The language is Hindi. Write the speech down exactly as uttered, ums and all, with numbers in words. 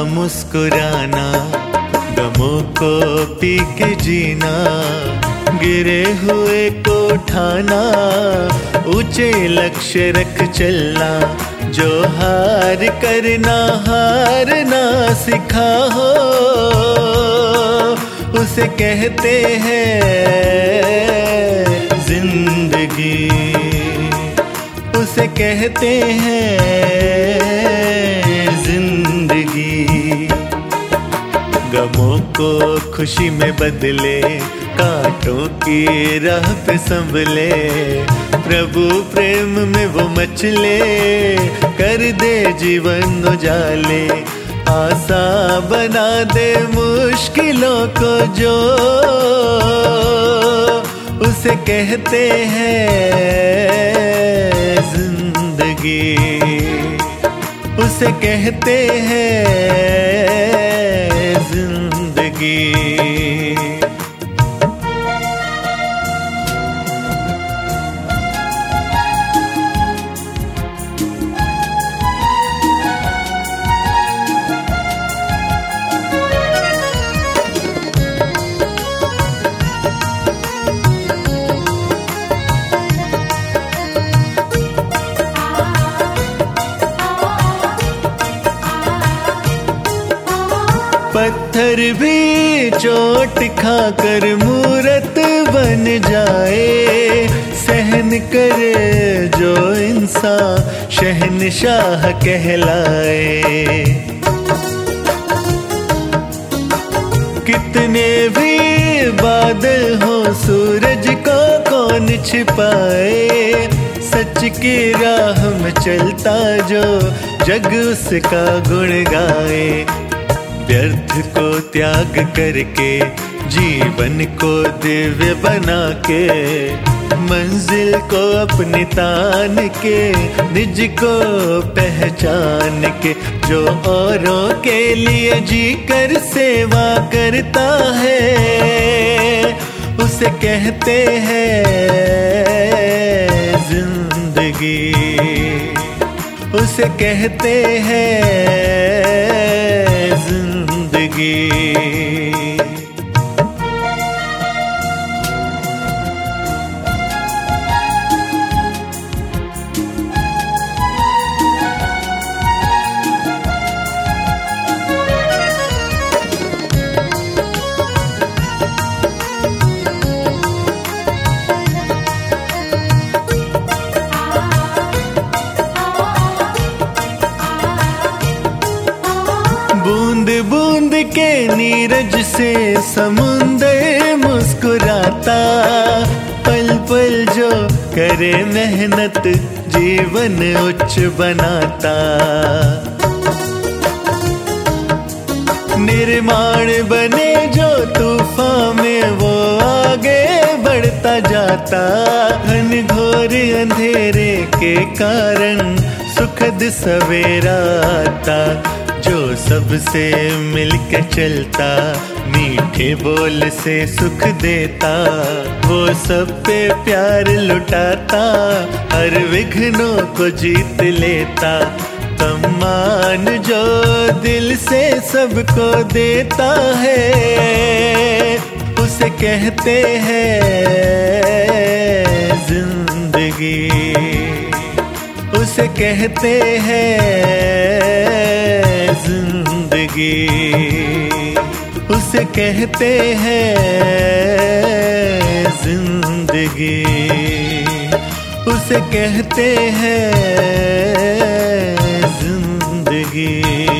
मुस्कुराना, गमों को पी के जीना, गिरे हुए को उठाना, ऊंचे लक्ष्य रख चलना, जो हार करना हारना सिखा हो, उसे कहते हैं जिंदगी, उसे कहते हैं जिंदगी। गमों को खुशी में बदले, कांटों की राह पे संभले, प्रभु प्रेम में वो मचले, कर दे जीवन उजाले, आसान बना दे मुश्किलों को जो, उसे कहते हैं जिंदगी, उसे कहते हैं जिंदगी। पत्थर भी चोट खाकर मूरत बन जाए, सहन करे जो इंसान शहंशाह कहलाए। कितने भी बादल हो सूरज को कौन छिपाए, सच की राह में चलता जो जग उसका गुण गाए। व्यर्थ को त्याग करके जीवन को दिव्य बना के, मंजिल को अपनी तान के, निज को पहचान के, जो औरों के लिए जी कर सेवा करता है, उसे कहते हैं जिंदगी, उसे कहते हैं जिंदगी। बूंद बूंद के नीरज से समुंदर मुस्कुराता, पल पल जो करे मेहनत जीवन उच्च बनाता। निर्माण बने जो तूफान में वो आगे बढ़ता जाता, घनघोर अंधेरे के कारण सुखद सवेरा आता। जो सबसे मिलके चलता, मीठे बोल से सुख देता, वो सब पे प्यार लुटाता, हर विघ्नों को जीत लेता। सम्मान जो दिल से सबको देता है, उसे कहते हैं जिंदगी, उसे कहते हैं जिंदगी, उसे कहते हैं जिंदगी, उसे कहते हैं जिंदगी।